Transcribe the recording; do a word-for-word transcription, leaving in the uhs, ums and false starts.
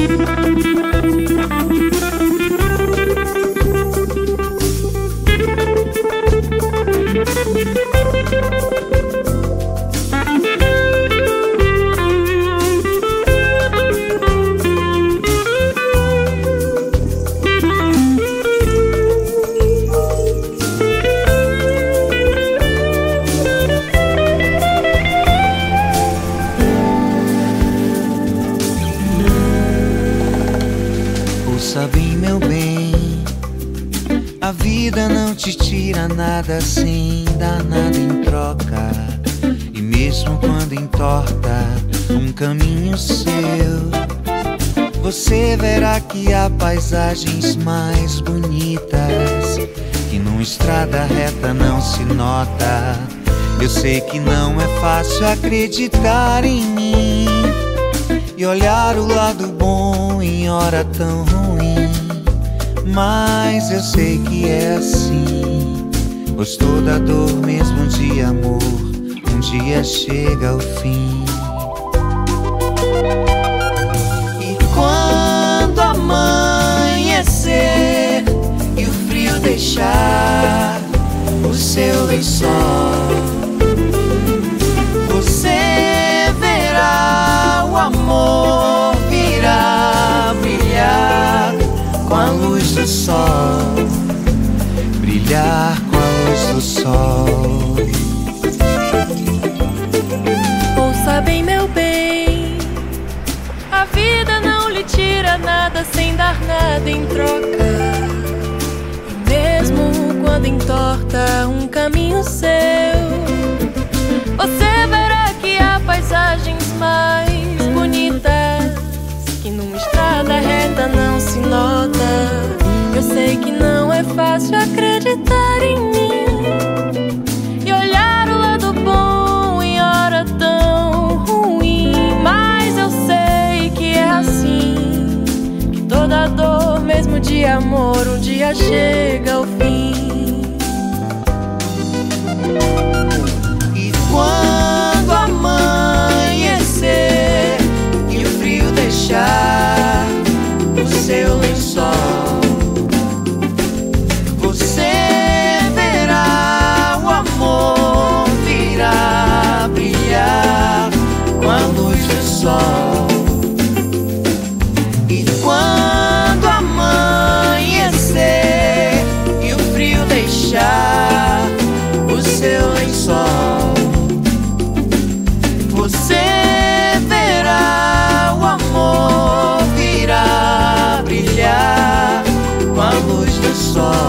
Ouça bem, meu bem, a vida não te tira nada sem dar nada em troca. E mesmo quando entorta um caminho seu, você verá que há paisagens mais bonitas que numa estrada reta não se nota. Eu sei que não é fácil acreditar em mim e olhar o lado bom em hora tão ruim, mas eu sei que é assim, pois toda dor, mesmo de amor, um dia chega ao fim. E quando amanhecer e o frio deixar o seu lençol, você verá o amor virá brilhar com a luz do sol, brilhar com a luz do sol. Ouça bem, meu bem, a vida não lhe tira nada sem dar nada em troca. E mesmo quando entorta um caminho seu, você verá que há paisagens mais bonitas que numa estrada reta não se nota. Eu sei que não é fácil acreditar em mim e olhar o lado bom em hora tão ruim, mas eu sei que é assim, que toda dor, mesmo de amor, um dia chega ao fim. E quando amanhecer e o frio deixar o seu lençol, você verá o amor virá brilhar com a luz do sol. E quando amanhecer e o frio deixar o seu lençol, você verá o amor virá brilhar com a luz do sol.